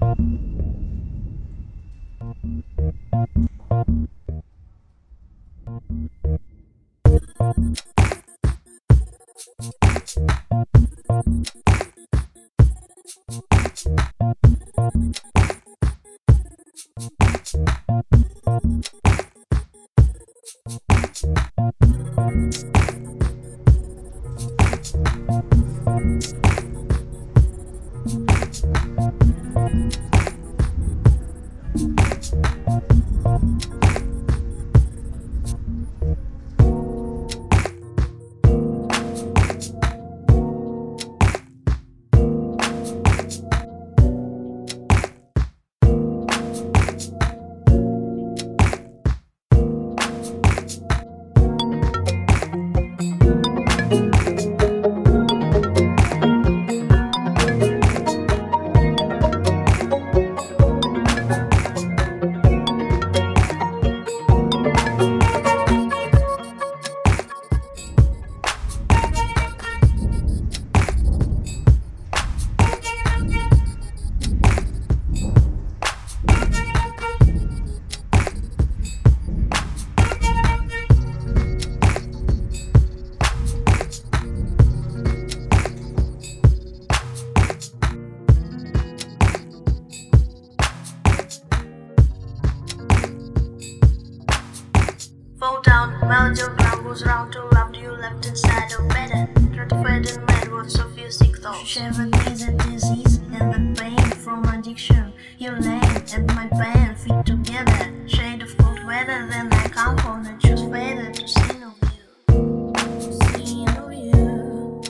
Fall down, melody of ground goes round to round. You left inside of better. Try to find in mind what's of your sick thoughts. Seven is a disease and the pain from addiction. You lay and my pain fit together. Shade of cold weather, then I come home and choose better to sin of you. To sin of you.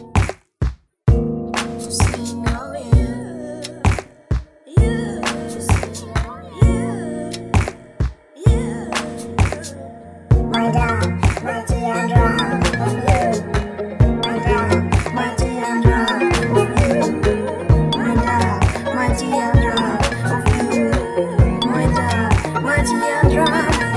To sin of you. You. To sin of you. You. My dog, my teardrop of you. My dog, my teardrop of you. My dog, my teardrop of you. My dog, my teardrop of you.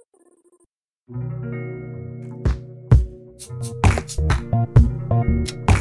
Thank you.